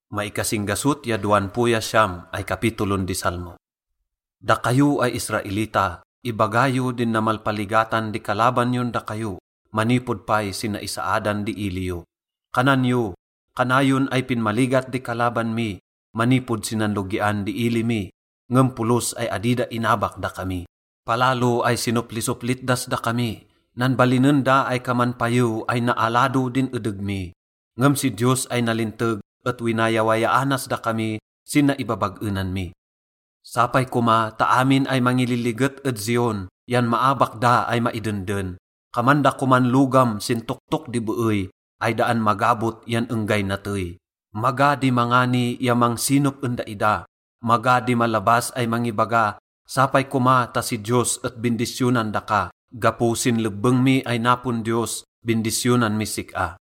Maikasinggasut ya 20 ay kapitulon di Salmo. Da kayo ay Israelita, ibagayo din na malpaligatan di kalaban yun da kayo, manipod pa'y sinaisaadan di iliyo. Kananyo, kanayon ay pinmaligat di kalaban mi, manipod sinanlugian di ili mi, ngempulos ay adida inabak da kami. Palalo ay sinupli-suplit das da kami, nan balinenda ay kamanpayo ay naalado din edegmi. Ngem si Diyos ay nalinteg at winayawayaanas da kami sina ibabag-enan mi. Sapay kuma taamin ay mangililiget ed Zion, yan maabak da ay maidenden. Kamanda kuman lugam sintuktok di buoy, ay daan magabot yan enggay natay. Maga di mangani yamang sinop enda ida, maga di malabas ay mangibaga, sapay kuma ta si Diyos at bindisyonan da ka, gapusin lebeng mi ay napon Diyos, bindisyonan mi sika.